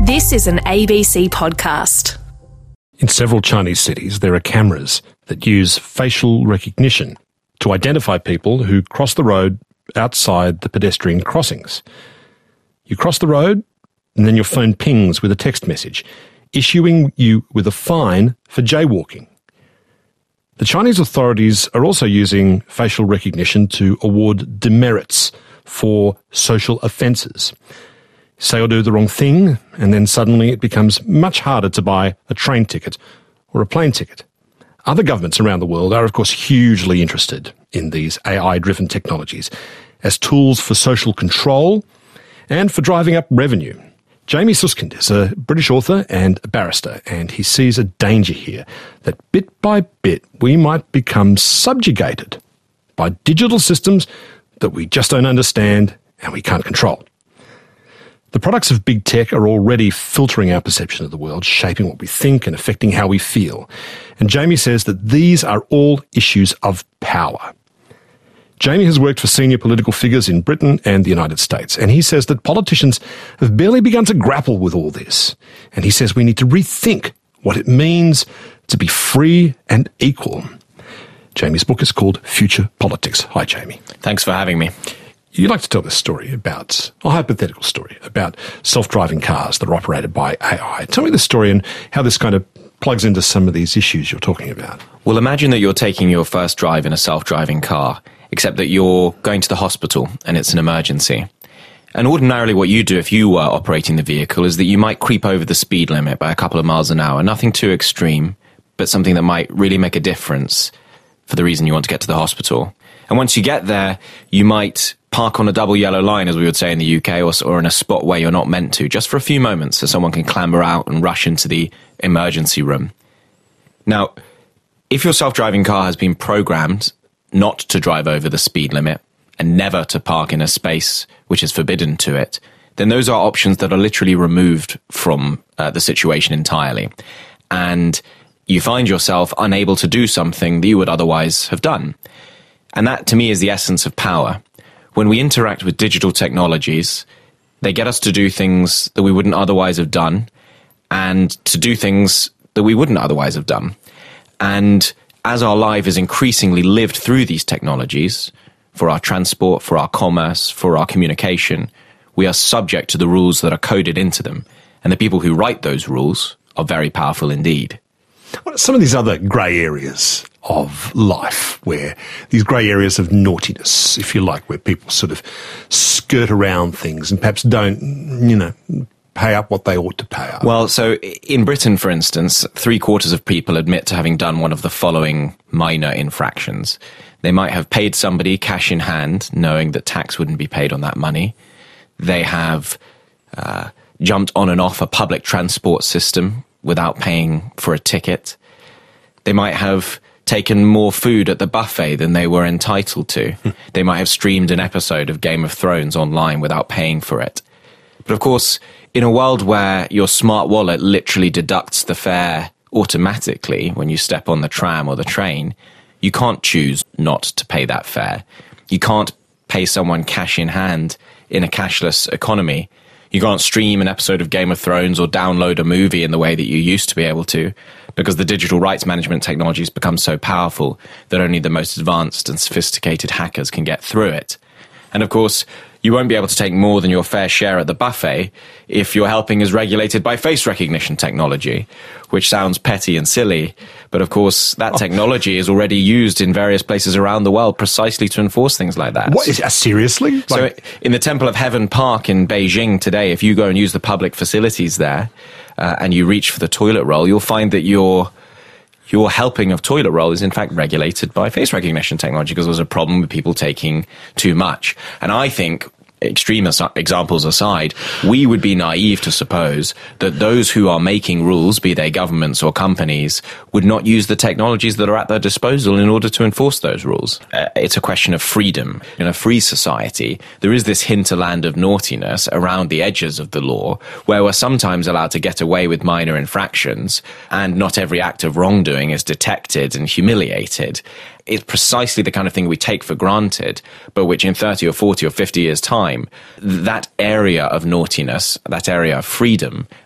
This is an ABC podcast. In several Chinese cities, there are cameras that use facial recognition to identify people who cross the road outside the pedestrian crossings. You cross the road, and then your phone pings with a text message, issuing you with a fine for jaywalking. The Chinese authorities are also using facial recognition to award demerits for social offences. Say or do the wrong thing, and then suddenly it becomes much harder to buy a train ticket or a plane ticket. Other governments around the world are, of course, hugely interested in these AI-driven technologies as tools for social control and for driving up revenue. Jamie Susskind is a British author and a barrister, and he sees a danger here that bit by bit we might become subjugated by digital systems that we just don't understand and we can't control. The products of big tech are already filtering our perception of the world, shaping what we think and affecting how we feel. And Jamie says that these are all issues of power. Jamie has worked for senior political figures in Britain and the United States, and he says that politicians have barely begun to grapple with all this. And he says we need to rethink what it means to be free and equal. Jamie's book is called Future Politics. Hi, Jamie. Thanks for having me. You'd like to tell this story about, a hypothetical story, about self-driving cars that are operated by AI. Tell me the story and how this kind of plugs into some of these issues you're talking about. Well, imagine that you're taking your first drive in a self-driving car, except that you're going to the hospital and it's an emergency. And ordinarily what you do if you were operating the vehicle is that you might creep over the speed limit by a couple of miles an hour. Nothing too extreme, but something that might really make a difference for the reason you want to get to the hospital. And once you get there, you might park on a double yellow line, as we would say in the UK, or in a spot where you're not meant to, just for a few moments so someone can clamber out and rush into the emergency room. Now, if your self-driving car has been programmed not to drive over the speed limit and never to park in a space which is forbidden to it, then those are options that are literally removed from the situation entirely. And you find yourself unable to do something that you would otherwise have done. And that, to me, is the essence of power. When we interact with digital technologies, they get us to do things that we wouldn't otherwise have done, and to do things that we wouldn't otherwise have done. And as our life is increasingly lived through these technologies, for our transport, for our commerce, for our communication, we are subject to the rules that are coded into them. And the people who write those rules are very powerful indeed. What are some of these other grey areas of life, where these grey areas of naughtiness, if you like, where people sort of skirt around things and perhaps don't, pay up what they ought to pay up? Well, so in Britain, for instance, 3/4 of people admit to having done one of the following minor infractions. They might have paid somebody cash in hand, knowing that tax wouldn't be paid on that money. They have jumped on and off a public transport system without paying for a ticket. They might have taken more food at the buffet than they were entitled to. They might have streamed an episode of Game of Thrones online without paying for it. But of course, in a world where your smart wallet literally deducts the fare automatically when you step on the tram or the train, you can't choose not to pay that fare. You can't pay someone cash in hand in a cashless economy. You can't stream an episode of Game of Thrones or download a movie in the way that you used to be able to, because the digital rights management technology has become so powerful that only the most advanced and sophisticated hackers can get through it. And of course, you won't be able to take more than your fair share at the buffet if your helping is regulated by face recognition technology, which sounds petty and silly, but of course that technology is already used in various places around the world precisely to enforce things like that. What is seriously? So in the Temple of Heaven Park in Beijing today, if you go and use the public facilities there and you reach for the toilet roll, you'll find that your helping of toilet roll is in fact regulated by face recognition technology, because there's a problem with people taking too much. And I think, extreme examples aside, we would be naive to suppose that those who are making rules, be they governments or companies, would not use the technologies that are at their disposal in order to enforce those rules. It's a question of freedom. In a free society, there is this hinterland of naughtiness around the edges of the law, where we're sometimes allowed to get away with minor infractions, and not every act of wrongdoing is detected and humiliated. It's precisely the kind of thing we take for granted, but which in 30 or 40 or 50 years' time, that area of naughtiness, that area of freedom,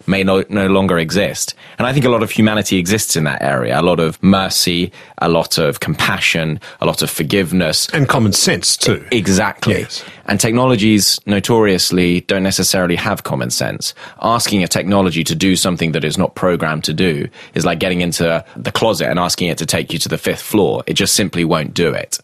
may no longer exist. And I think a lot of humanity exists in that area. A lot of mercy, a lot of compassion, a lot of forgiveness. And common sense too. Exactly. Yes. And technologies notoriously don't necessarily have common sense. Asking a technology to do something that is not programmed to do is like getting into the closet and asking it to take you to the 5th floor. It just simply won't do it.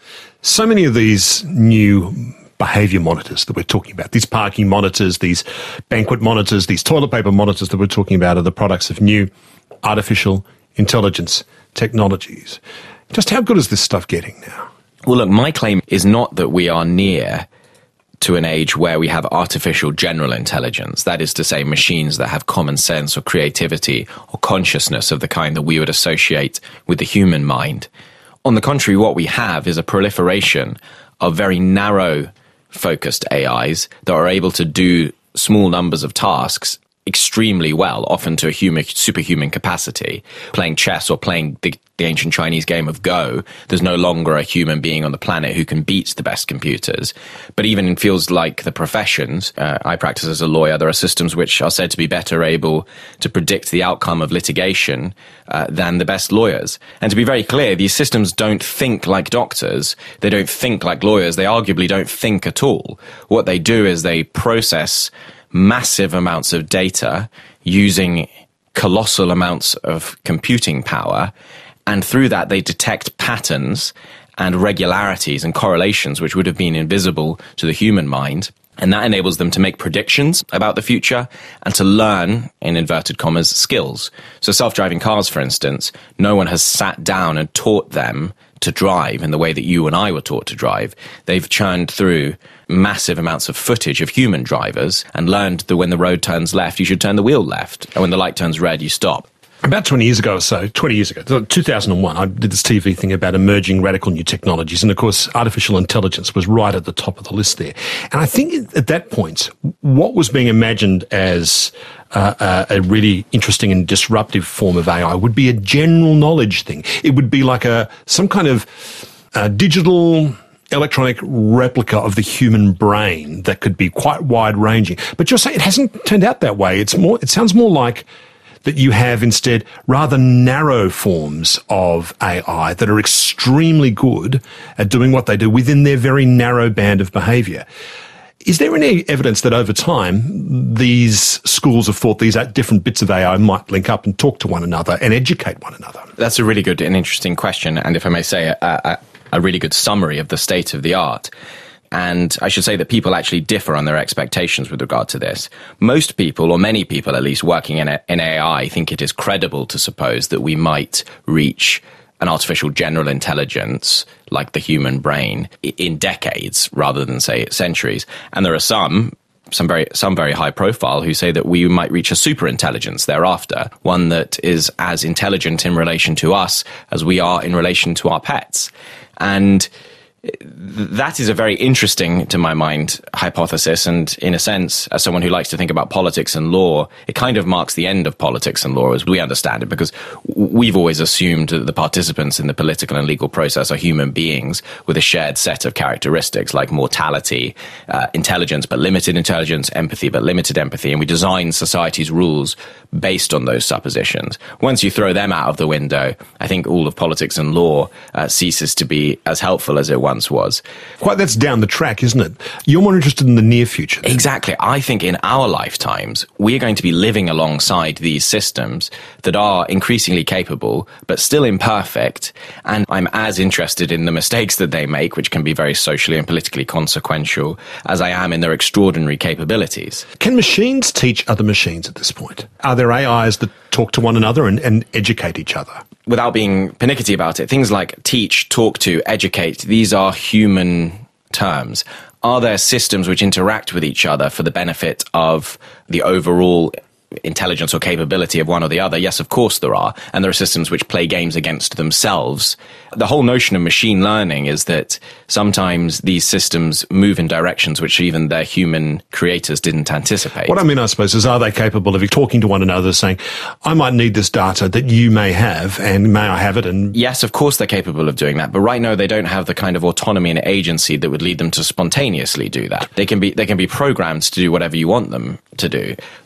So many of these new behaviour monitors that we're talking about, these parking monitors, these banquet monitors, these toilet paper monitors that we're talking about are the products of new artificial intelligence technologies. Just how good is this stuff getting now? Well, look, my claim is not that we are near to an age where we have artificial general intelligence. That is to say, machines that have common sense or creativity or consciousness of the kind that we would associate with the human mind. On the contrary, what we have is a proliferation of very narrow-focused AIs that are able to do small numbers of tasks extremely well, often to a superhuman capacity. Playing chess or playing the ancient Chinese game of Go, there's no longer a human being on the planet who can beat the best computers. But even in fields like the professions, I practice as a lawyer, there are systems which are said to be better able to predict the outcome of litigation than the best lawyers. And to be very clear, these systems don't think like doctors. They don't think like lawyers. They arguably don't think at all. What they do is they process massive amounts of data using colossal amounts of computing power, and through that they detect patterns and regularities and correlations which would have been invisible to the human mind. And that enables them to make predictions about the future and to learn, in inverted commas, skills. So self-driving cars, for instance, no one has sat down and taught them to drive in the way that you and I were taught to drive. They've churned through massive amounts of footage of human drivers and learned that when the road turns left, you should turn the wheel left. And when the light turns red, you stop. About 20 years ago or so, 2001, I did this TV thing about emerging radical new technologies. And of course, artificial intelligence was right at the top of the list there. And I think at that point, what was being imagined as a really interesting and disruptive form of AI would be a general knowledge thing. It would be like some kind of digital electronic replica of the human brain that could be quite wide-ranging. But you're saying it hasn't turned out that way. It sounds more like that you have instead rather narrow forms of AI that are extremely good at doing what they do within their very narrow band of behaviour. Is there any evidence that over time these schools of thought, these different bits of AI might link up and talk to one another and educate one another? That's a really good and interesting question, and if I may say, a really good summary of the state of the art. And I should say that people actually differ on their expectations with regard to this. Most people, or many people at least, working in AI think it is credible to suppose that we might reach an artificial general intelligence like the human brain in decades rather than, say, centuries. And there are some very high profile who say that we might reach a super intelligence thereafter, one that is as intelligent in relation to us as we are in relation to our pets. And that is a very interesting, to my mind, hypothesis. And in a sense, as someone who likes to think about politics and law, it kind of marks the end of politics and law as we understand it, because we've always assumed that the participants in the political and legal process are human beings with a shared set of characteristics like mortality, intelligence but limited intelligence, empathy but limited empathy. And we design society's rules based on those suppositions. Once you throw them out of the window, I think all of politics and law ceases to be as helpful as it once was. Quite, that's down the track, isn't it? You're more interested in the near future then. Exactly. I think in our lifetimes, we are going to be living alongside these systems that are increasingly capable, but still imperfect. And I'm as interested in the mistakes that they make, which can be very socially and politically consequential, as I am in their extraordinary capabilities. Can machines teach other machines at this point? Are there AIs that talk to one another and educate each other? Without being pernickety about it, things like teach, talk to, educate, these are human terms. Are there systems which interact with each other for the benefit of the overall intelligence or capability of one or the other? Yes, of course there are. And there are systems which play games against themselves. The whole notion of machine learning is that sometimes these systems move in directions which even their human creators didn't anticipate. What I mean, I suppose, is are they capable of talking to one another, saying, I might need this data that you may have, and may I have it? And yes, of course they're capable of doing that. But right now they don't have the kind of autonomy and agency that would lead them to spontaneously do that. They can be programmed to do whatever you want them to do.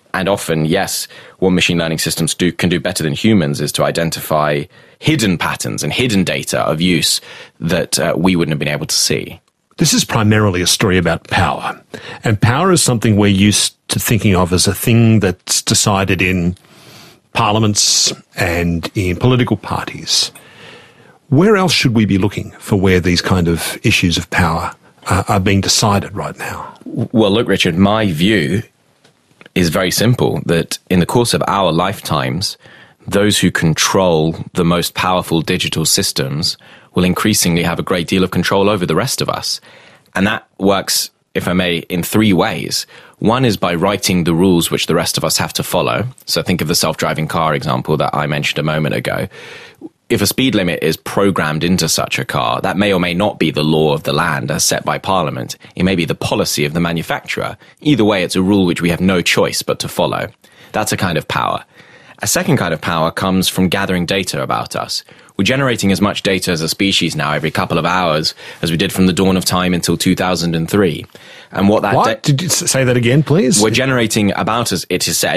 And often, yes, what machine learning systems can do better than humans is to identify hidden patterns and hidden data of use that we wouldn't have been able to see. This is primarily a story about power. And power is something we're used to thinking of as a thing that's decided in parliaments and in political parties. Where else should we be looking for where these kind of issues of power are being decided right now? Well, look, Richard, my view is very simple, that in the course of our lifetimes, those who control the most powerful digital systems will increasingly have a great deal of control over the rest of us. And that works, if I may, in three ways. One is by writing the rules which the rest of us have to follow. So think of the self-driving car example that I mentioned a moment ago. If a speed limit is programmed into such a car, that may or may not be the law of the land as set by Parliament. It may be the policy of the manufacturer. Either way, it's a rule which we have no choice but to follow. That's a kind of power. A second kind of power comes from gathering data about us. We're generating as much data as a species now every couple of hours as we did from the dawn of time until 2003. And what Did you say that again, please? We're generating about as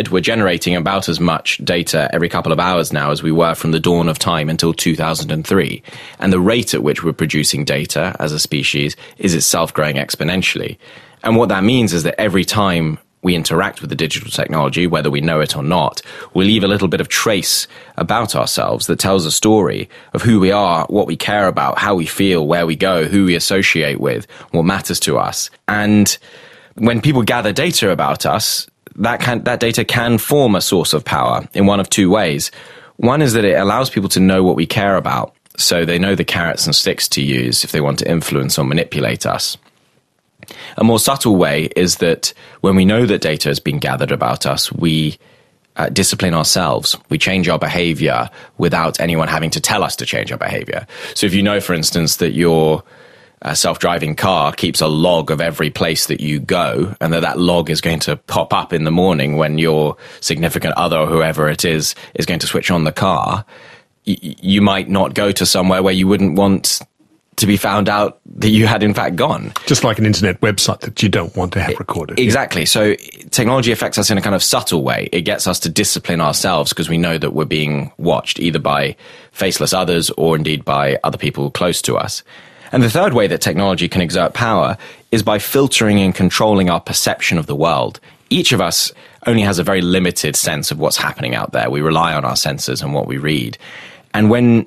much data every couple of hours now as we were from the dawn of time until 2003. And the rate at which we're producing data as a species is itself growing exponentially. And what that means is that every time we interact with the digital technology, whether we know it or not, we leave a little bit of trace about ourselves that tells a story of who we are, what we care about, how we feel, where we go, who we associate with, what matters to us. And when people gather data about us, that data can form a source of power in one of two ways. One is that it allows people to know what we care about, so they know the carrots and sticks to use if they want to influence or manipulate us. A more subtle way is that when we know that data has been gathered about us, we discipline ourselves. We change our behavior without anyone having to tell us to change our behavior. So if you know, for instance, that your self-driving car keeps a log of every place that you go, and that log is going to pop up in the morning when your significant other or whoever it is going to switch on the car, you might not go to somewhere where you wouldn't want to be found out that you had in fact gone. Just like an internet website that you don't want to have recorded. Exactly. So technology affects us in a kind of subtle way. It gets us to discipline ourselves because we know that we're being watched either by faceless others or indeed by other people close to us. And the third way that technology can exert power is by filtering and controlling our perception of the world. Each of us only has a very limited sense of what's happening out there. We rely on our senses and what we read. And when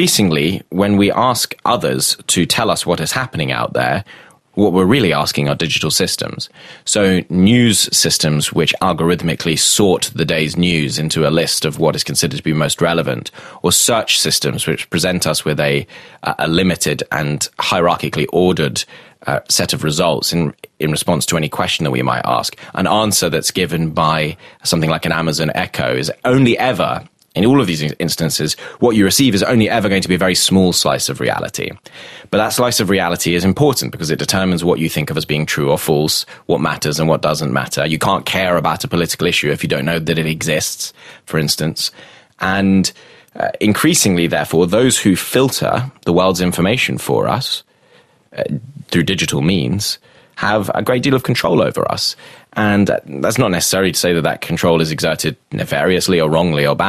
we ask others to tell us what is happening out there, what we're really asking are digital systems. So news systems which algorithmically sort the day's news into a list of what is considered to be most relevant, or search systems which present us with a limited and hierarchically ordered set of results in response to any question that we might ask. An answer that's given by something like an Amazon Echo is only ever, in all of these instances, what you receive is only ever going to be a very small slice of reality. But that slice of reality is important because it determines what you think of as being true or false, what matters and what doesn't matter. You can't care about a political issue if you don't know that it exists, for instance. And increasingly, therefore, those who filter the world's information for us through digital means have a great deal of control over us. And that's not necessarily to say that that control is exerted nefariously or wrongly or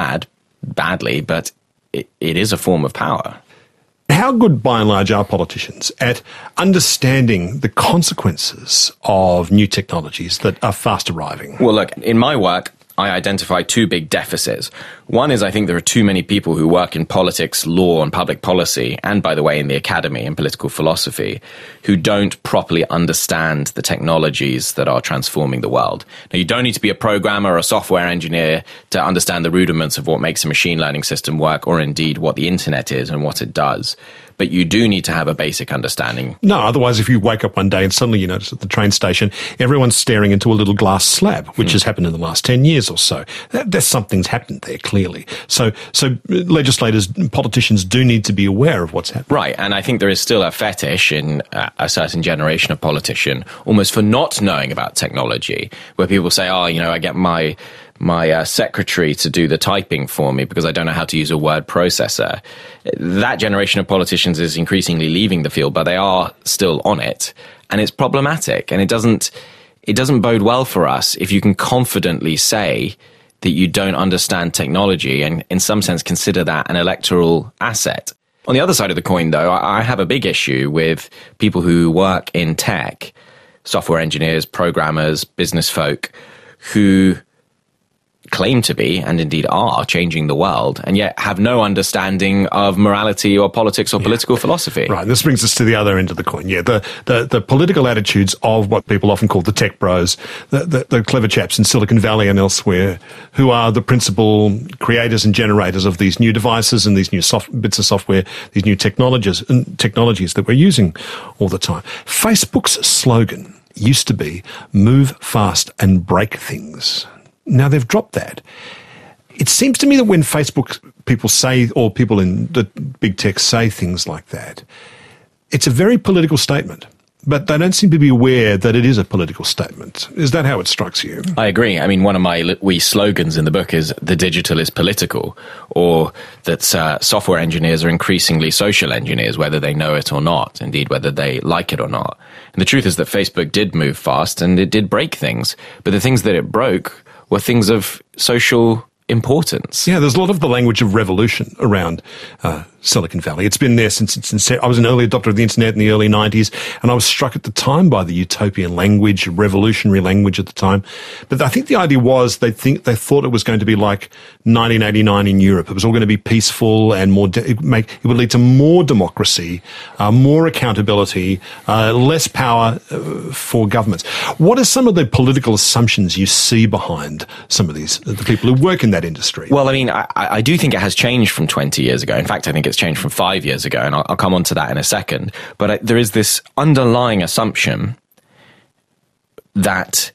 badly, but it is a form of power. How good, by and large, are politicians at understanding the consequences of new technologies that are fast arriving? Well, look, in my work, I identify two big deficits. One is I think there are too many people who work in politics, law, and public policy, and by the way, in the academy and political philosophy, who don't properly understand the technologies that are transforming the world. Now, you don't need to be a programmer or a software engineer to understand the rudiments of what makes a machine learning system work, or indeed what the internet is and what it does. But you do need to have a basic understanding. No, otherwise if you wake up one day and suddenly you notice at the train station, everyone's staring into a little glass slab, which has happened in the last 10 years or so. There's something's happened there, clearly. So legislators, politicians do need to be aware of what's happening. Right, and I think there is still a fetish in a certain generation of politician, almost for not knowing about technology, where people say, I get my secretary to do the typing for me because I don't know how to use a word processor. That generation of politicians is increasingly leaving the field, but they are still on it. And it's problematic. And it doesn't it doesn't bode well for us if you can confidently say that you don't understand technology and in some sense consider that an electoral asset. On the other side of the coin, though, I have a big issue with people who work in tech, software engineers, programmers, business folk, who claim to be, and indeed are, changing the world, and yet have no understanding of morality or politics or political philosophy. Right, this brings us to the other end of the coin. Yeah, the political attitudes of what people often call the tech bros, the clever chaps in Silicon Valley and elsewhere, who are the principal creators and generators of these new devices and these new bits of software, these new technologies that we're using all the time. Facebook's slogan used to be, move fast and break things. Now they've dropped that. It seems to me that when Facebook people say, or people in the big tech say things like that, it's a very political statement, but they don't seem to be aware that it is a political statement. Is that how it strikes you? I agree. I mean, one of my wee slogans in the book is the digital is political, or that software engineers are increasingly social engineers, whether they know it or not, indeed, whether they like it or not. And the truth is that Facebook did move fast and it did break things, but the things that it broke were things of social importance. Yeah, there's a lot of the language of revolution around Silicon Valley. It's been there since its inception. I was an early adopter of the internet in the early 90s, and I was struck at the time by the utopian language, revolutionary language at the time. But I think the idea was they thought it was going to be like 1989 in Europe. It was all going to be peaceful and more. It would lead to more democracy, more accountability, less power for governments. What are some of the political assumptions you see behind some of these, the people who work in that industry? Well, I mean, I do think it has changed from 20 years ago. In fact, I think it's changed from 5 years ago, and I'll come on to that in a second. But there is this underlying assumption that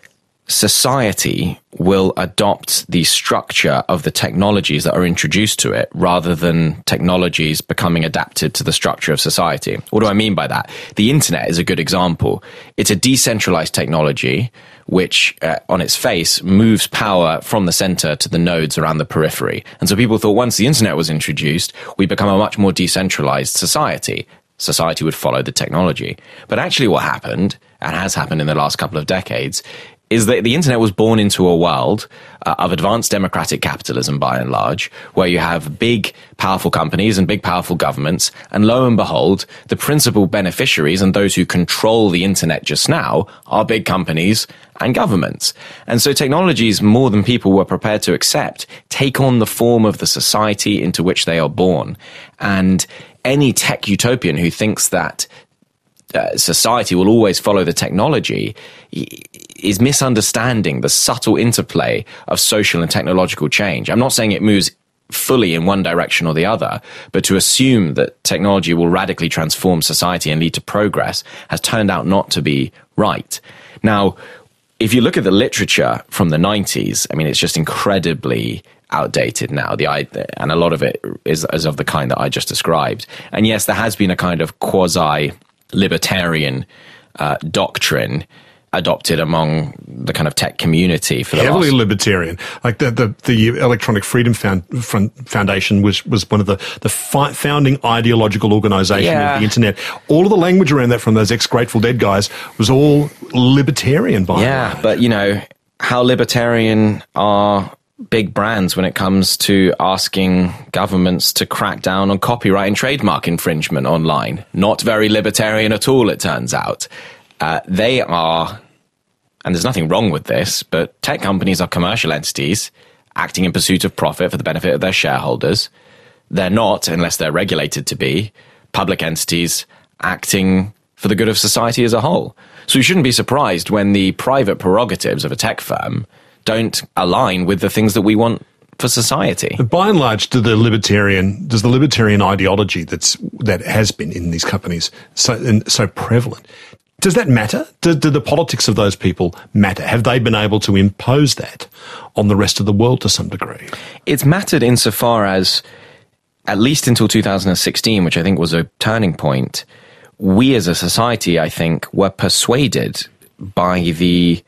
society will adopt the structure of the technologies that are introduced to it rather than technologies becoming adapted to the structure of society. What do I mean by that? The internet is a good example. It's a decentralized technology which, on its face, moves power from the center to the nodes around the periphery. And so people thought once the internet was introduced, we become a much more decentralized society. Society would follow the technology. But actually what happened, and has happened in the last couple of decades, is that the internet was born into a world of advanced democratic capitalism, by and large, where you have big, powerful companies and big, powerful governments, and lo and behold, the principal beneficiaries and those who control the internet just now are big companies and governments. And so technologies, more than people were prepared to accept, take on the form of the society into which they are born. And any tech utopian who thinks that society will always follow the technology is misunderstanding the subtle interplay of social and technological change. I'm not saying it moves fully in one direction or the other, but to assume that technology will radically transform society and lead to progress has turned out not to be right. Now, if you look at the literature from the 90s, I mean, it's just incredibly outdated now. And a lot of it is of the kind that I just described. And yes, there has been a kind of quasi-libertarian doctrine adopted among the kind of tech community for the heavily libertarian. Like the Electronic Freedom Foundation was one of the founding ideological organisation of the internet. All of the language around that from those ex-Grateful Dead guys was all libertarian by and large. But you know, how libertarian are big brands when it comes to asking governments to crack down on copyright and trademark infringement online? Not very libertarian at all, it turns out. They are, and there's nothing wrong with this, but tech companies are commercial entities acting in pursuit of profit for the benefit of their shareholders. They're not, unless they're regulated to be, public entities acting for the good of society as a whole. So you shouldn't be surprised when the private prerogatives of a tech firm don't align with the things that we want for society. But by and large, does the libertarian ideology that has been in these companies so prevalent, does that matter? Do the politics of those people matter? Have they been able to impose that on the rest of the world to some degree? It's mattered insofar as, at least until 2016, which I think was a turning point, we as a society, I think, were persuaded by the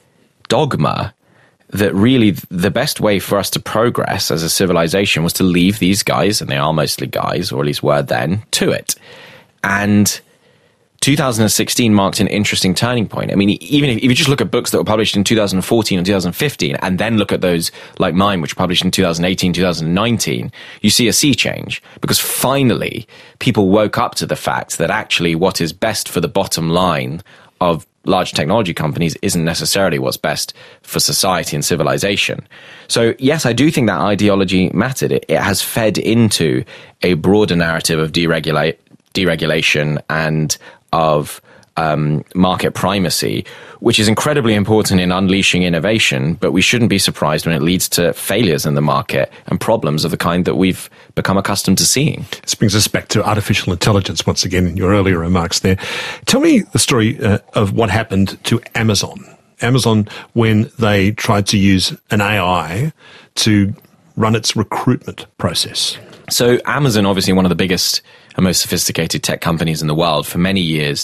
dogma that really the best way for us to progress as a civilization was to leave these guys, and they are mostly guys, or at least were then, to it. And 2016 marked an interesting turning point. I mean, even if you just look at books that were published in 2014 and 2015, and then look at those like mine, which were published in 2018, 2019, you see a sea change. Because finally, people woke up to the fact that actually what is best for the bottom line of large technology companies isn't necessarily what's best for society and civilization. So yes, I do think that ideology mattered. It has fed into a broader narrative of deregulation and of market primacy, which is incredibly important in unleashing innovation, but we shouldn't be surprised when it leads to failures in the market and problems of the kind that we've become accustomed to seeing. This brings us back to artificial intelligence once again in your earlier remarks there. Tell me the story of what happened to Amazon. Amazon, when they tried to use an AI to run its recruitment process. So Amazon, obviously one of the biggest and most sophisticated tech companies in the world, for many years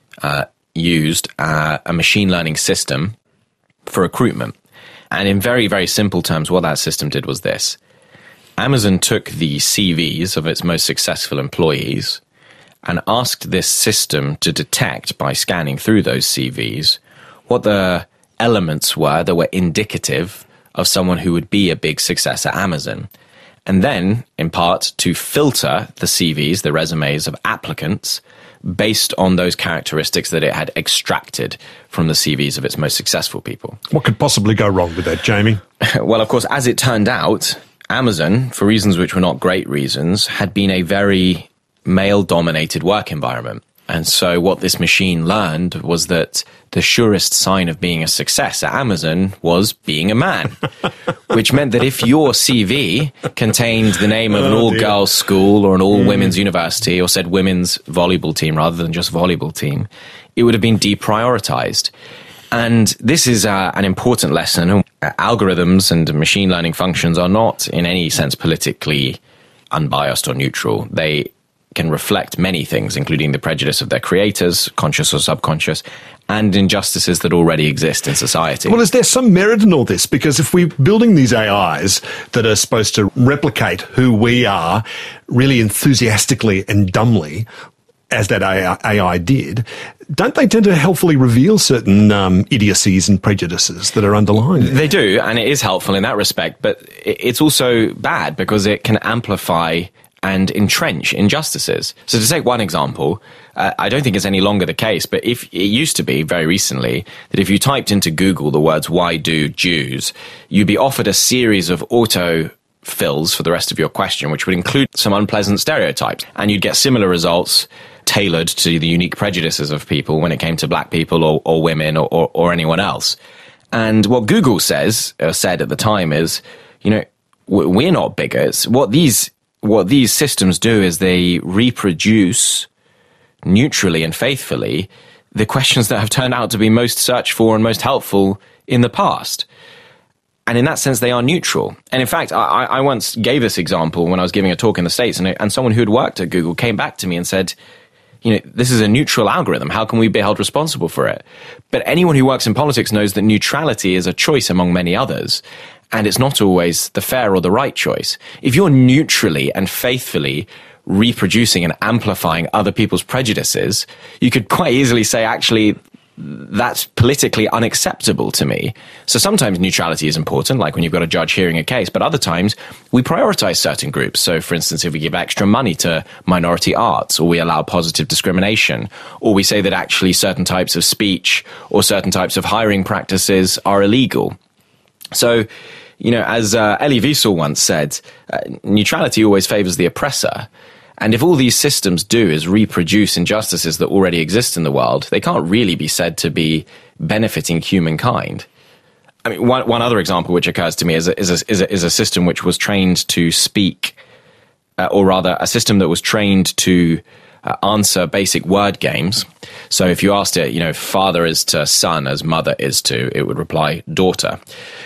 used a machine learning system for recruitment. And in very, very simple terms, what that system did was this. Amazon took the CVs of its most successful employees and asked this system to detect, by scanning through those CVs, what the elements were that were indicative of someone who would be a big success at Amazon. And then, in part, to filter the CVs, the resumes of applicants, based on those characteristics that it had extracted from the CVs of its most successful people. What could possibly go wrong with that, Jamie? Well, of course, as it turned out, Amazon, for reasons which were not great reasons, had been a very male-dominated work environment. And so what this machine learned was that the surest sign of being a success at Amazon was being a man, which meant that if your CV contained the name of an all-girls school or an all-women's university, or said women's volleyball team rather than just volleyball team, it would have been deprioritized. And this is an important lesson. Algorithms and machine learning functions are not in any sense politically unbiased or neutral. They can reflect many things, including the prejudice of their creators, conscious or subconscious, and injustices that already exist in society. Well, is there some merit in all this? Because if we're building these AIs that are supposed to replicate who we are really enthusiastically and dumbly, as that AI did, don't they tend to helpfully reveal certain idiocies and prejudices that are underlying it? They do, and it is helpful in that respect, but it's also bad because it can amplify and entrench injustices. So to take one example, I don't think it's any longer the case, but if it used to be very recently that if you typed into Google the words "why do Jews," you'd be offered a series of auto fills for the rest of your question, which would include some unpleasant stereotypes, and you'd get similar results tailored to the unique prejudices of people when it came to black people or women or anyone else. And what Google said at the time is, you know, we're not bigots. What these systems do is they reproduce neutrally and faithfully the questions that have turned out to be most searched for and most helpful in the past. And in that sense, they are neutral. And in fact, I once gave this example when I was giving a talk in the States, and someone who had worked at Google came back to me and said, you know, this is a neutral algorithm. How can we be held responsible for it? But anyone who works in politics knows that neutrality is a choice among many others. And it's not always the fair or the right choice. If you're neutrally and faithfully reproducing and amplifying other people's prejudices, you could quite easily say, actually, that's politically unacceptable to me. So sometimes neutrality is important, like when you've got a judge hearing a case, but other times we prioritize certain groups. So for instance, if we give extra money to minority arts, or we allow positive discrimination, or we say that actually certain types of speech or certain types of hiring practices are illegal. So, you know, as Elie Wiesel once said, neutrality always favors the oppressor. And if all these systems do is reproduce injustices that already exist in the world, they can't really be said to be benefiting humankind. I mean, one other example which occurs to me is a system which was trained to speak, or rather a system that was trained to answer basic word games. So if you asked it, you know, father is to son as mother is to, it would reply daughter.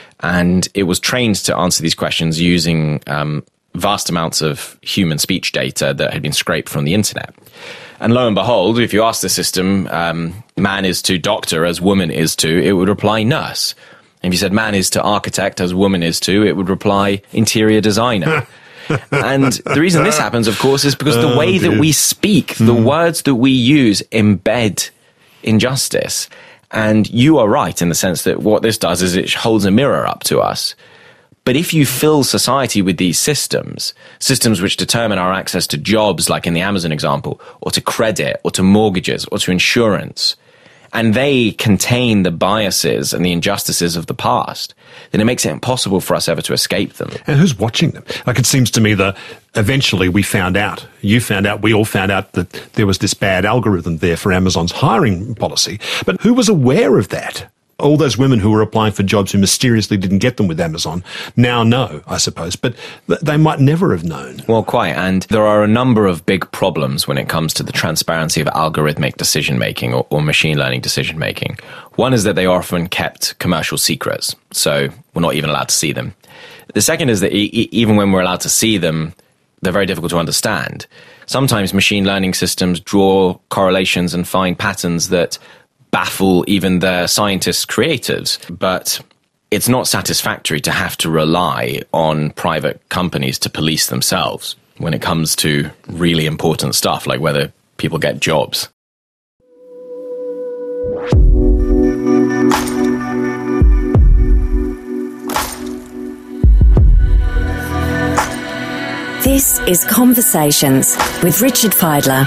And it was trained to answer these questions using vast amounts of human speech data that had been scraped from the internet. And lo and behold, if you ask the system, man is to doctor as woman is to, it would reply nurse. And if you said man is to architect as woman is to, it would reply interior designer. And the reason this happens, of course, is because the way that we speak, the words that we use embed injustice. And you are right in the sense that what this does is it holds a mirror up to us. But if you fill society with these systems which determine our access to jobs, like in the Amazon example, or to credit, or to mortgages, or to insurance, and they contain the biases and the injustices of the past, then it makes it impossible for us ever to escape them. And who's watching them? Like, it seems to me that eventually we found out, you found out, we all found out that there was this bad algorithm there for Amazon's hiring policy. But who was aware of that? All those women who were applying for jobs who mysteriously didn't get them with Amazon now know, I suppose, but they might never have known. Well, quite. And there are a number of big problems when it comes to the transparency of algorithmic decision-making or machine learning decision-making. One is that they are often kept commercial secrets, so we're not even allowed to see them. The second is that even when we're allowed to see them, they're very difficult to understand. Sometimes machine learning systems draw correlations and find patterns that baffle even the scientists' creatives. But it's not satisfactory to have to rely on private companies to police themselves when it comes to really important stuff, like whether people get jobs. This is Conversations with Richard Fidler.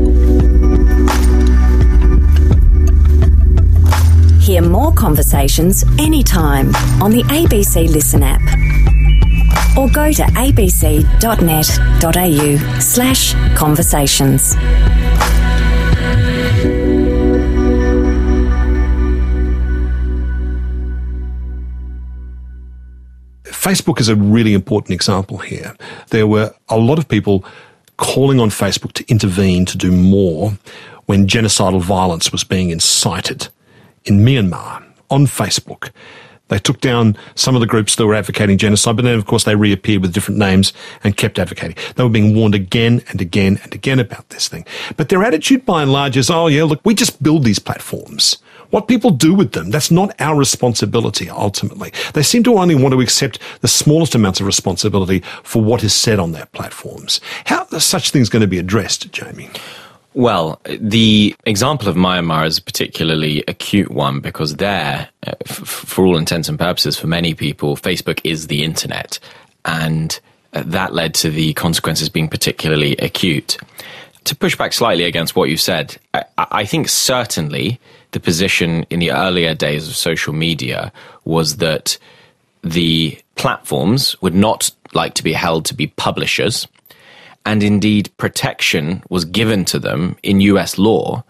Hear more conversations anytime on the ABC Listen app. Or go to abc.net.au/conversations. Facebook is a really important example here. There were a lot of people calling on Facebook to intervene, to do more, when genocidal violence was being incited in Myanmar on Facebook. They took down some of the groups that were advocating genocide, but then, of course, they reappeared with different names and kept advocating. They were being warned again and again and again about this thing. But their attitude, by and large, is, oh, yeah, look, we just build these platforms. What people do with them, that's not our responsibility, ultimately. They seem to only want to accept the smallest amounts of responsibility for what is said on their platforms. How are such things going to be addressed, Jamie? Well, the example of Myanmar is a particularly acute one because there, for all intents and purposes, for many people, Facebook is the internet. And that led to the consequences being particularly acute. To push back slightly against what you said, I think certainly the position in the earlier days of social media was that the platforms would not like to be held to be publishers. And indeed, protection was given to them in US law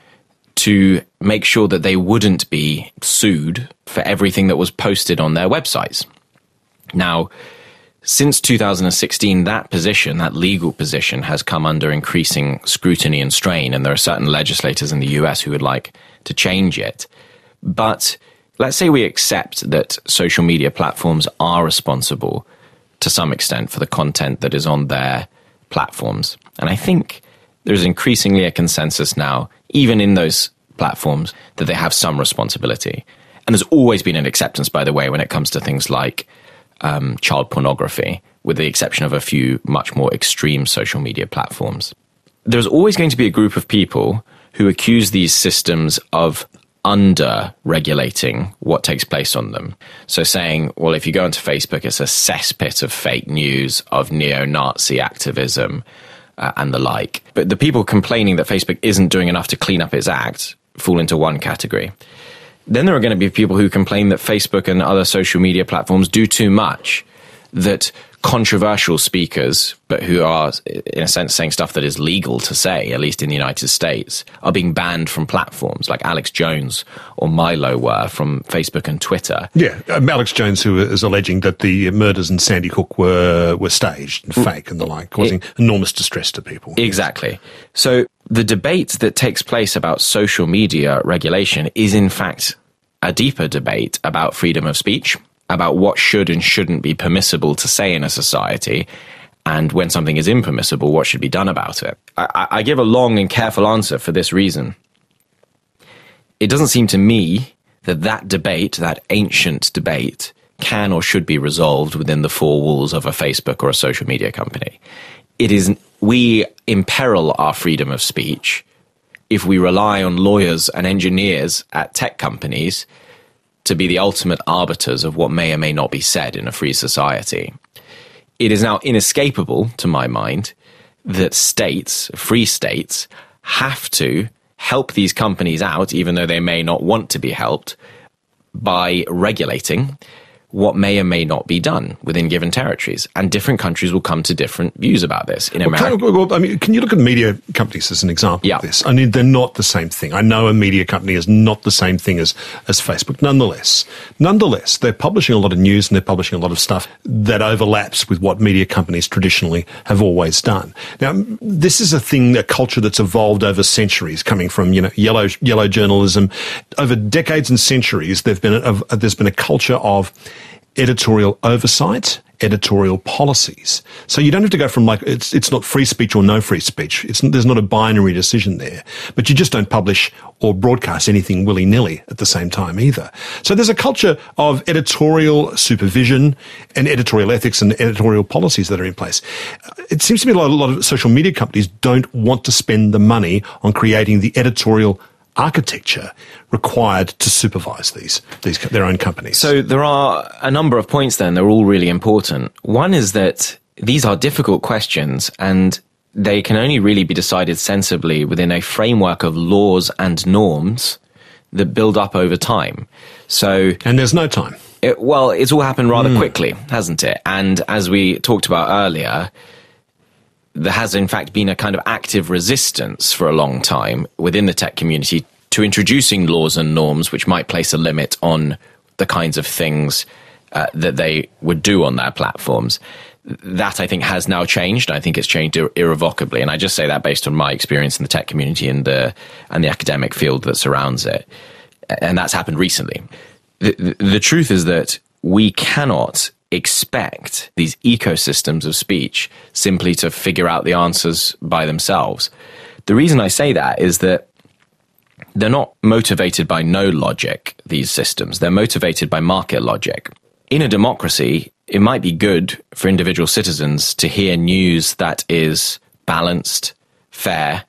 to make sure that they wouldn't be sued for everything that was posted on their websites. Now, since 2016, that position, that legal position, has come under increasing scrutiny and strain, and there are certain legislators in the US who would like to change it. But let's say we accept that social media platforms are responsible to some extent for the content that is on their platforms. And I think there's increasingly a consensus now, even in those platforms, that they have some responsibility. And there's always been an acceptance, by the way, when it comes to things like child pornography, with the exception of a few much more extreme social media platforms. There's always going to be a group of people who accuse these systems of under-regulating what takes place on them. So saying, well, if you go into Facebook, it's a cesspit of fake news, of neo-Nazi activism, and the like. But the people complaining that Facebook isn't doing enough to clean up its act fall into one category. Then there are going to be people who complain that Facebook and other social media platforms do too much, that controversial speakers, but who are, in a sense, saying stuff that is legal to say, at least in the United States, are being banned from platforms like Alex Jones or Milo were from Facebook and Twitter. Yeah, Alex Jones, who is alleging that the murders in Sandy Hook were staged and fake and the like, causing enormous distress to people. Exactly. Yes. So the debate that takes place about social media regulation is, in fact, a deeper debate about freedom of speech, about what should and shouldn't be permissible to say in a society, and when something is impermissible, what should be done about it. I give a long and careful answer for this reason. It doesn't seem to me that debate, that ancient debate, can or should be resolved within the four walls of a Facebook or a social media company. We imperil our freedom of speech if we rely on lawyers and engineers at tech companies to be the ultimate arbiters of what may or may not be said in a free society. It is now inescapable, to my mind, that states, free states, have to help these companies out, even though they may not want to be helped, by regulating what may or may not be done within given territories. And different countries will come to different views about this. In America, can you look at media companies as an example of this? I mean, they're not the same thing. I know a media company is not the same thing as Facebook. Nonetheless, they're publishing a lot of news and they're publishing a lot of stuff that overlaps with what media companies traditionally have always done. Now, this is a culture that's evolved over centuries, coming from yellow journalism. Over decades and centuries, there's been a culture of editorial oversight, editorial policies. So you don't have to go from it's not free speech or no free speech. There's not a binary decision there. But you just don't publish or broadcast anything willy-nilly at the same time either. So there's a culture of editorial supervision and editorial ethics and editorial policies that are in place. It seems to me a lot of social media companies don't want to spend the money on creating the editorial architecture required to supervise their own companies. So there are a number of points then. They're all really important. One is that these are difficult questions and they can only really be decided sensibly within a framework of laws and norms that build up over time. And there's no time. It's all happened rather quickly, hasn't it? And as we talked about earlier, there has in fact been a kind of active resistance for a long time within the tech community to introducing laws and norms which might place a limit on the kinds of things that they would do on their platforms. That, I think, has now changed. I think it's changed irrevocably. And I just say that based on my experience in the tech community and the academic field that surrounds it. And that's happened recently. The truth is that we cannot expect these ecosystems of speech simply to figure out the answers by themselves. The reason I say that is that they're not motivated by no logic, these systems. They're motivated by market logic. In a democracy, it might be good for individual citizens to hear news that is balanced, fair,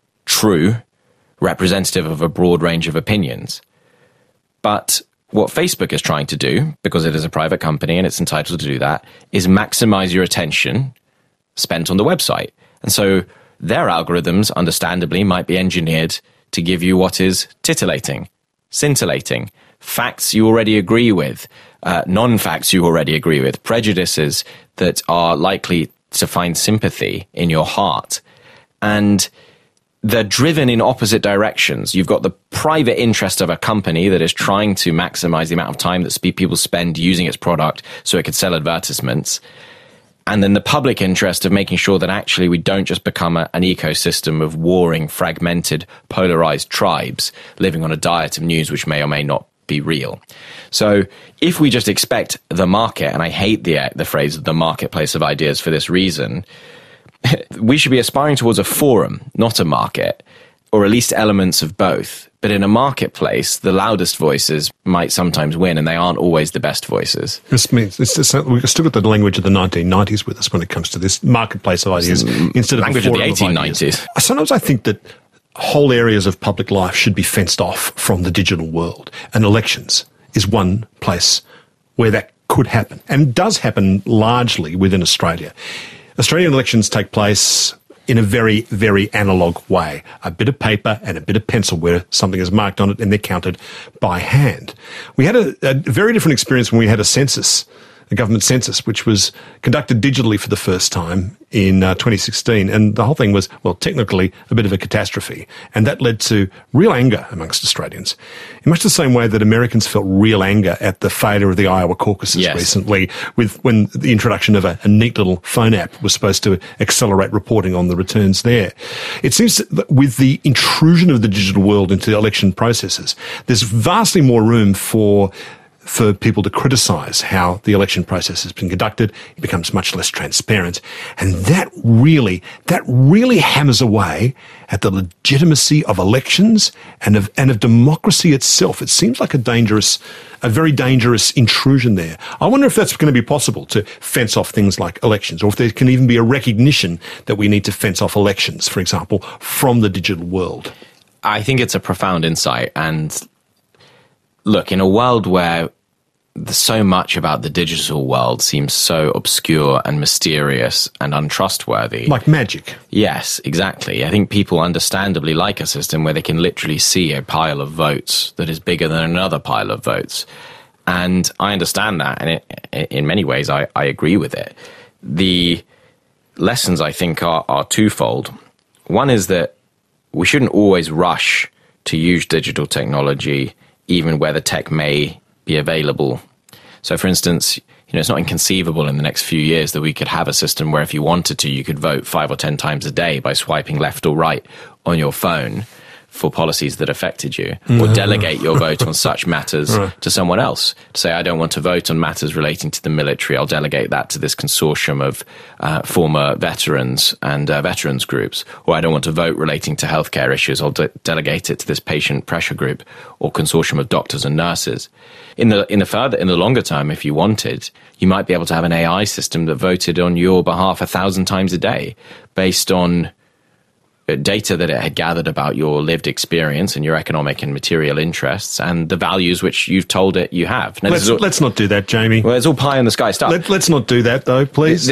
true, representative of a broad range of opinions. But what Facebook is trying to do, because it is a private company and it's entitled to do that, is maximize your attention spent on the website. And so their algorithms, understandably, might be engineered to give you what is titillating, scintillating, facts you already agree with, non-facts you already agree with, prejudices that are likely to find sympathy in your heart. And they're driven in opposite directions. You've got the private interest of a company that is trying to maximize the amount of time that people spend using its product so it could sell advertisements. And then the public interest of making sure that actually we don't just become an ecosystem of warring, fragmented, polarized tribes living on a diet of news which may or may not be real. So if we just expect the market, and I hate the phrase of the marketplace of ideas for this reason, we should be aspiring towards a forum, not a market, or at least elements of both. But in a marketplace, the loudest voices might sometimes win, and they aren't always the best voices. We've still got the language of the 1990s with us when it comes to this marketplace of ideas instead of language of the 1890s. Sometimes I think that whole areas of public life should be fenced off from the digital world, and elections is one place where that could happen, and does happen largely within Australia. Australian elections take place in a very, very analogue way. A bit of paper and a bit of pencil where something is marked on it and they're counted by hand. We had a very different experience when we had a government census, which was conducted digitally for the first time in 2016. And the whole thing was, well, technically a bit of a catastrophe. And that led to real anger amongst Australians. In much the same way that Americans felt real anger at the failure of the Iowa caucuses recently, when the introduction of a neat little phone app was supposed to accelerate reporting on the returns there. It seems that with the intrusion of the digital world into the election processes, there's vastly more room for for people to criticise how the election process has been conducted. It becomes much less transparent. And that really hammers away at the legitimacy of elections and of democracy itself. It seems like a very dangerous intrusion there. I wonder if that's going to be possible to fence off things like elections, or if there can even be a recognition that we need to fence off elections, for example, from the digital world. I think it's a profound insight. And look, in a world where so much about the digital world seems so obscure and mysterious and untrustworthy. Like magic. Yes, exactly. I think people understandably like a system where they can literally see a pile of votes that is bigger than another pile of votes. And I understand that, and in many ways I agree with it. The lessons, I think, are twofold. One is that we shouldn't always rush to use digital technology, even where the tech may be available. So, for instance, it's not inconceivable in the next few years that we could have a system where if you wanted to, you could vote 5 or 10 times a day by swiping left or right on your phone for policies that affected you, or delegate your vote on such matters to someone else. To say, I don't want to vote on matters relating to the military, I'll delegate that to this consortium of former veterans and veterans groups. Or I don't want to vote relating to healthcare issues, I'll delegate it to this patient pressure group or consortium of doctors and nurses. In the longer term, if you wanted, you might be able to have an AI system that voted on your behalf 1,000 times a day based on data that it had gathered about your lived experience and your economic and material interests and the values which you've told it you have. Now, let's not do that, Jamie. Well, it's all pie in the sky stuff. Let's not do that, though, please.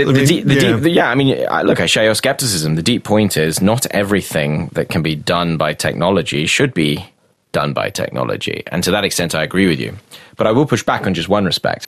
Look, I share your skepticism. The deep point is not everything that can be done by technology should be done by technology. And to that extent, I agree with you. But I will push back on just one respect.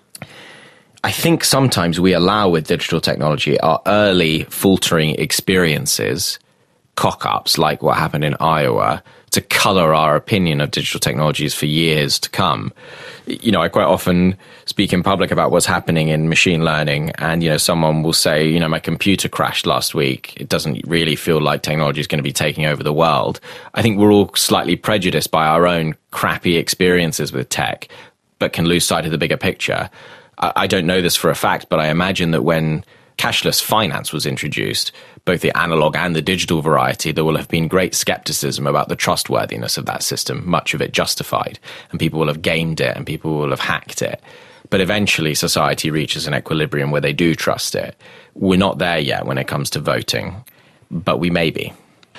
I think sometimes we allow with digital technology our early faltering experiences, cock-ups like what happened in Iowa, to colour our opinion of digital technologies for years to come. I quite often speak in public about what's happening in machine learning, and, someone will say, my computer crashed last week. It doesn't really feel like technology is going to be taking over the world. I think we're all slightly prejudiced by our own crappy experiences with tech, but can lose sight of the bigger picture. I don't know this for a fact, but I imagine that when cashless finance was introduced, both the analog and the digital variety, there will have been great skepticism about the trustworthiness of that system, much of it justified, and people will have gamed it and people will have hacked it. But eventually society reaches an equilibrium where they do trust it. We're not there yet when it comes to voting, but we may be.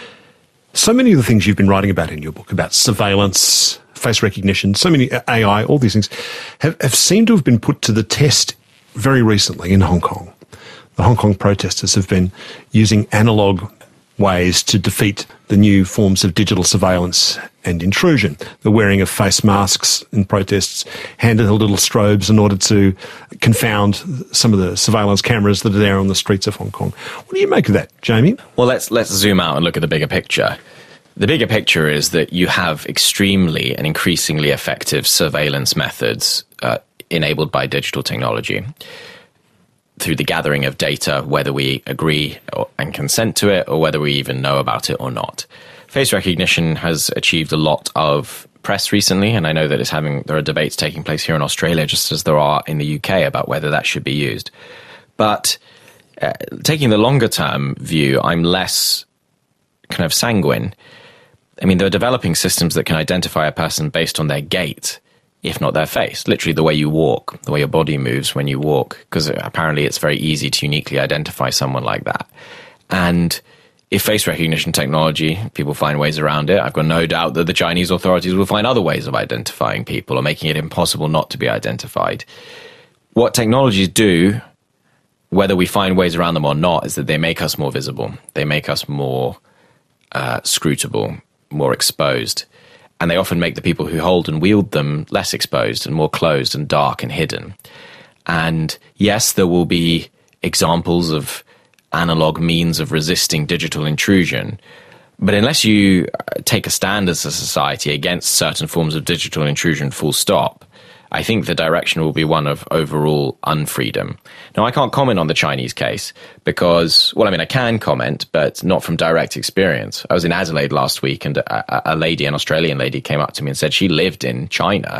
So many of the things you've been writing about in your book, about surveillance, face recognition, so many AI, all these things, have seemed to have been put to the test very recently in Hong Kong. The Hong Kong protesters have been using analogue ways to defeat the new forms of digital surveillance and intrusion. The wearing of face masks in protests, handheld little strobes in order to confound some of the surveillance cameras that are there on the streets of Hong Kong. What do you make of that, Jamie? Well, let's zoom out and look at the bigger picture. The bigger picture is that you have extremely and increasingly effective surveillance methods enabled by digital technology, through the gathering of data, whether we agree and consent to it or whether we even know about it or not. Face recognition has achieved a lot of press recently, and I know that there are debates taking place here in Australia, just as there are in the UK, about whether that should be used. But taking the longer term view, I'm less kind of sanguine. I mean, they're developing systems that can identify a person based on their gait, if not their face, literally the way you walk, the way your body moves when you walk, because apparently it's very easy to uniquely identify someone like that. And if face recognition technology, people find ways around it, I've got no doubt that the Chinese authorities will find other ways of identifying people or making it impossible not to be identified. What technologies do, whether we find ways around them or not, is that they make us more visible. They make us more scrutable, more exposed. And they often make the people who hold and wield them less exposed and more closed and dark and hidden. And yes, there will be examples of analog means of resisting digital intrusion. But unless you take a stand as a society against certain forms of digital intrusion, full stop, I think the direction will be one of overall unfreedom. Now, I can't comment on the Chinese case because, I can comment, but not from direct experience. I was in Adelaide last week, and an Australian lady came up to me and said she lived in China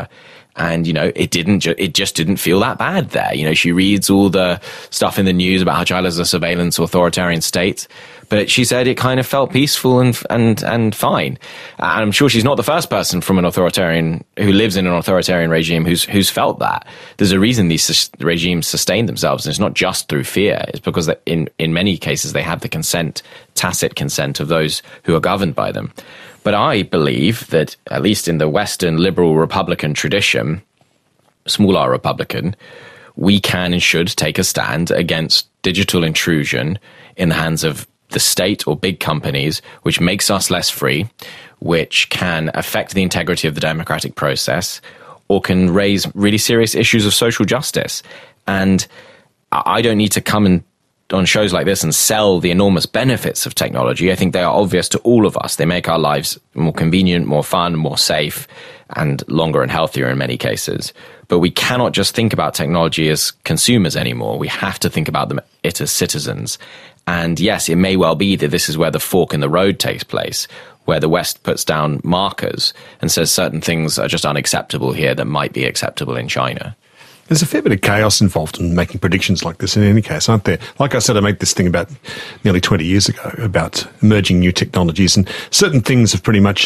And, it just didn't feel that bad there. She reads all the stuff in the news about how China's a surveillance authoritarian state. But she said it kind of felt peaceful and fine. And I'm sure she's not the first person from who lives in an authoritarian regime who's felt that. There's a reason these regimes sustain themselves. And it's not just through fear. It's because in many cases they have the tacit consent of those who are governed by them. But I believe that, at least in the Western liberal Republican tradition, small r Republican, we can and should take a stand against digital intrusion in the hands of the state or big companies, which makes us less free, which can affect the integrity of the democratic process, or can raise really serious issues of social justice. And I don't need to come on shows like this and sell the enormous benefits of technology. I think they are obvious to all of us. They make our lives more convenient, more fun, more safe, and longer and healthier in many cases. But we cannot just think about technology as consumers anymore. We have to think about it as citizens. And yes, it may well be that this is where the fork in the road takes place, where the West puts down markers and says certain things are just unacceptable here that might be acceptable in China. There's a fair bit of chaos involved in making predictions like this in any case, aren't there? Like I said, I made this thing about nearly 20 years ago about emerging new technologies, and certain things have pretty much,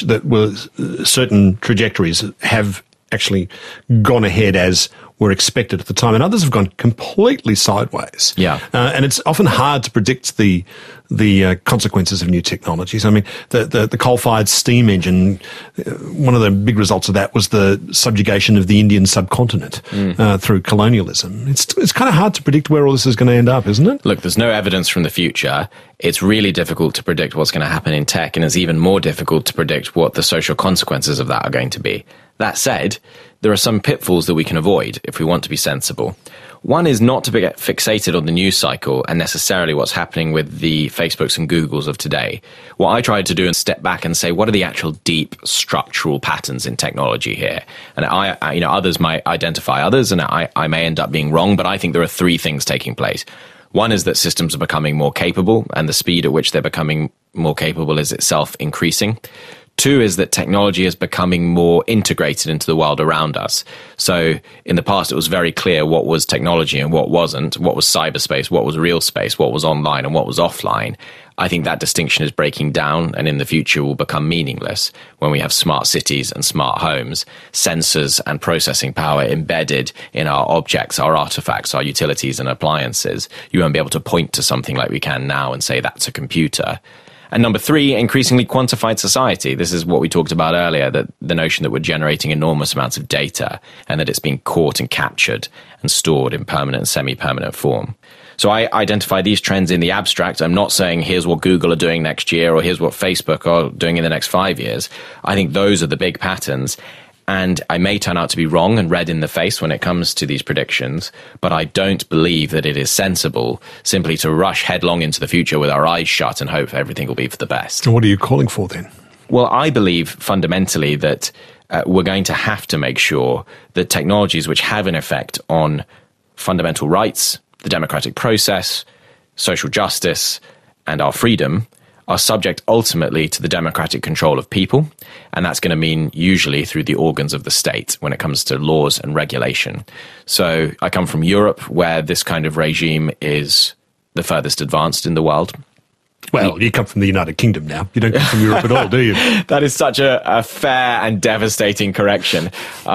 certain trajectories have actually gone ahead as were expected at the time, and others have gone completely sideways. Yeah. And it's often hard to predict the consequences of new technologies. I mean, the coal-fired steam engine, one of the big results of that was the subjugation of the Indian subcontinent through colonialism. It's kind of hard to predict where all this is going to end up, isn't it? Look, there's no evidence from the future. It's really difficult to predict what's going to happen in tech, and it's even more difficult to predict what the social consequences of that are going to be. That said, there are some pitfalls that we can avoid if we want to be sensible. One is not to get fixated on the news cycle and necessarily what's happening with the Facebooks and Googles of today. What I tried to do is step back and say, what are the actual deep structural patterns in technology here? And others might identify others, and I may end up being wrong, but I think there are three things taking place. One is that systems are becoming more capable, and the speed at which they're becoming more capable is itself increasing. Two is that technology is becoming more integrated into the world around us. So in the past, it was very clear what was technology and what wasn't, what was cyberspace, what was real space, what was online and what was offline. I think that distinction is breaking down, and in the future will become meaningless when we have smart cities and smart homes, sensors and processing power embedded in our objects, our artifacts, our utilities and appliances. You won't be able to point to something like we can now and say that's a computer. And number three, increasingly quantified society. This is what we talked about earlier, that the notion that we're generating enormous amounts of data and that it's being caught and captured and stored in permanent and semi-permanent form. So I identify these trends in the abstract. I'm not saying here's what Google are doing next year or here's what Facebook are doing in the next 5 years. I think those are the big patterns. And I may turn out to be wrong and red in the face when it comes to these predictions, but I don't believe that it is sensible simply to rush headlong into the future with our eyes shut and hope everything will be for the best. And what are you calling for then? Well, I believe fundamentally that we're going to have to make sure that technologies which have an effect on fundamental rights, the democratic process, social justice, and our freedom are subject ultimately to the democratic control of people, and that's going to mean usually through the organs of the state when it comes to laws and regulation. So I come from Europe, where this kind of regime is the furthest advanced in the world. Well, you come from the United Kingdom now. You don't come from Europe at all, do you? That is such a fair and devastating correction.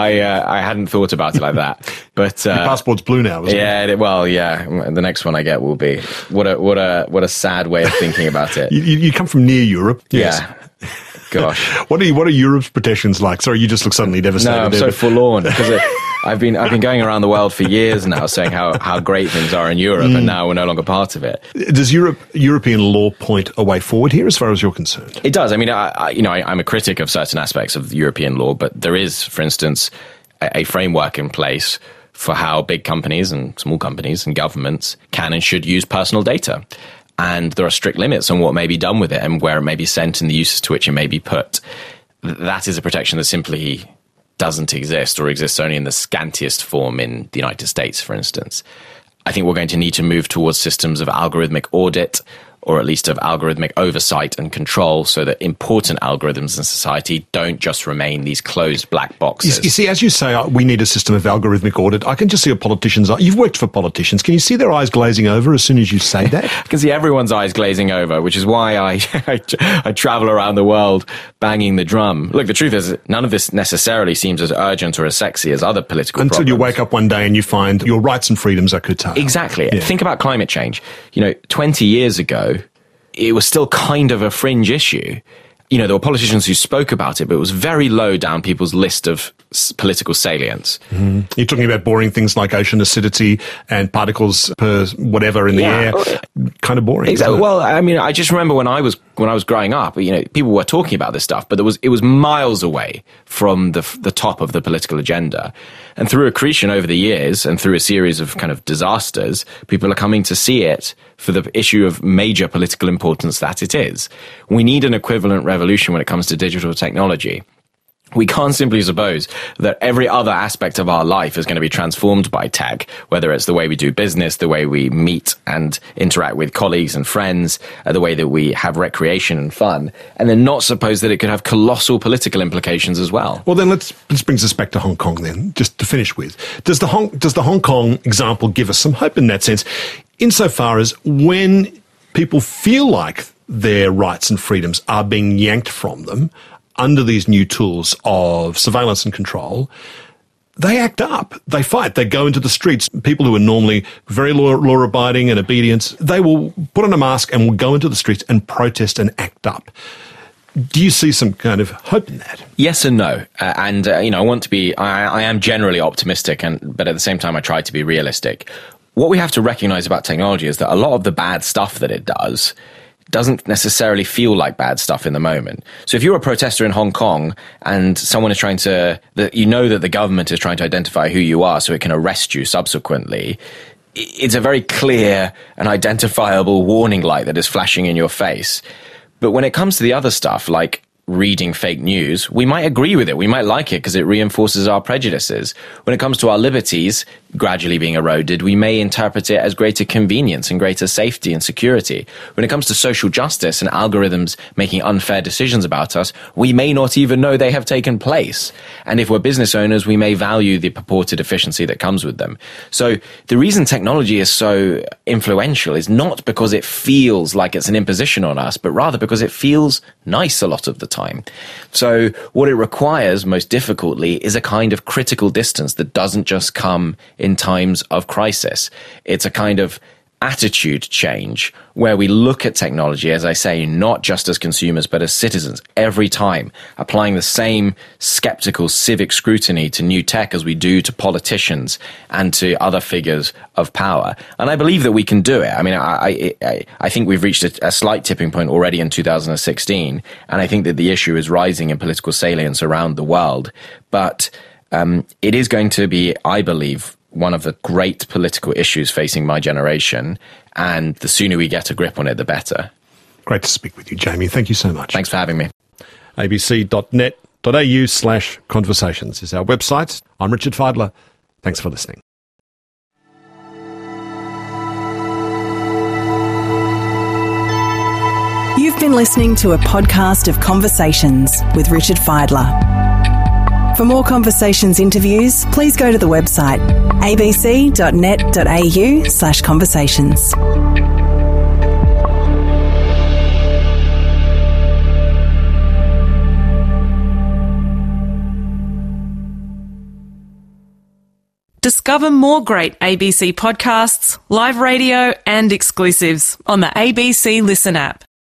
I hadn't thought about it like that. But your passport's blue now, isn't it? Well, yeah. The next one I get will be what a sad way of thinking about it. You come from near Europe. Yes. Yeah. Gosh. What are Europe's protections like? Sorry, you just look suddenly devastated. No, I'm so forlorn because I've been going around the world for years now saying how great things are in Europe, and now we're no longer part of it. Does European law point a way forward here, as far as you're concerned? It does. I mean, I'm a critic of certain aspects of European law, but there is, for instance, a framework in place for how big companies and small companies and governments can and should use personal data. And there are strict limits on what may be done with it and where it may be sent and the uses to which it may be put. That is a protection that simply doesn't exist, or exists only in the scantiest form in the United States, for instance. I think we're going to need to move towards systems of algorithmic audit, or at least of algorithmic oversight and control, so that important algorithms in society don't just remain these closed black boxes. You see, as you say, we need a system of algorithmic audit. I can just see a politician's eye. You've worked for politicians. Can you see their eyes glazing over as soon as you say that? I can see everyone's eyes glazing over, which is why I travel around the world banging the drum. Look, the truth is, none of this necessarily seems as urgent or as sexy as other political problems. Until you wake up one day and you find your rights and freedoms are curtailed. Exactly. Yeah. Think about climate change. 20 years ago, it was still kind of a fringe issue. There were politicians who spoke about it, but it was very low down people's list of political salience. Mm-hmm. You're talking about boring things like ocean acidity and particles per whatever in the air. Kind of boring. Exactly. Well, I just remember when I was growing up, people were talking about this stuff, but it was miles away from the top of the political agenda. And through accretion over the years and through a series of kind of disasters, people are coming to see it for the issue of major political importance that it is. We need an equivalent revolution when it comes to digital technology. We can't simply suppose that every other aspect of our life is going to be transformed by tech, whether it's the way we do business, the way we meet and interact with colleagues and friends, the way that we have recreation and fun, and then not suppose that it could have colossal political implications as well. Well, then this brings us back to Hong Kong then, just to finish with. Does the Hong Kong example give us some hope in that sense, insofar as when people feel like their rights and freedoms are being yanked from them under these new tools of surveillance and control, they act up. They fight. They go into the streets. People who are normally very law-abiding and obedient, they will put on a mask and will go into the streets and protest and act up. Do you see some kind of hope in that? Yes and no. I want to be, I am generally optimistic, but at the same time I try to be realistic. What we have to recognize about technology is that a lot of the bad stuff that it doesn't necessarily feel like bad stuff in the moment. So if you're a protester in Hong Kong and someone is that the government is trying to identify who you are so it can arrest you subsequently, it's a very clear and identifiable warning light that is flashing in your face. But when it comes to the other stuff, like reading fake news, we might agree with it. We might like it because it reinforces our prejudices. When it comes to our liberties gradually being eroded, we may interpret it as greater convenience and greater safety and security. When it comes to social justice and algorithms making unfair decisions about us, we may not even know they have taken place. And if we're business owners, we may value the purported efficiency that comes with them. So the reason technology is so influential is not because it feels like it's an imposition on us, but rather because it feels nice a lot of the time. So what it requires, most difficultly, is a kind of critical distance that doesn't just come in times of crisis. It's a kind of attitude change where we look at technology, as I say, not just as consumers, but as citizens every time, applying the same skeptical civic scrutiny to new tech as we do to politicians and to other figures of power. And I believe that we can do it. I mean, I think we've reached a slight tipping point already in 2016, and I think that the issue is rising in political salience around the world. But it is going to be, I believe, one of the great political issues facing my generation, and the sooner we get a grip on it, the better. Great to speak with you, Jamie. Thank you so much. Thanks for having me. abc.net.au/conversations is our website. I'm Richard Fidler. Thanks for listening. You've been listening to a podcast of Conversations with Richard Fidler. For more Conversations interviews, please go to the website abc.net.au/conversations. Discover more great ABC podcasts, live radio and exclusives on the ABC Listen app.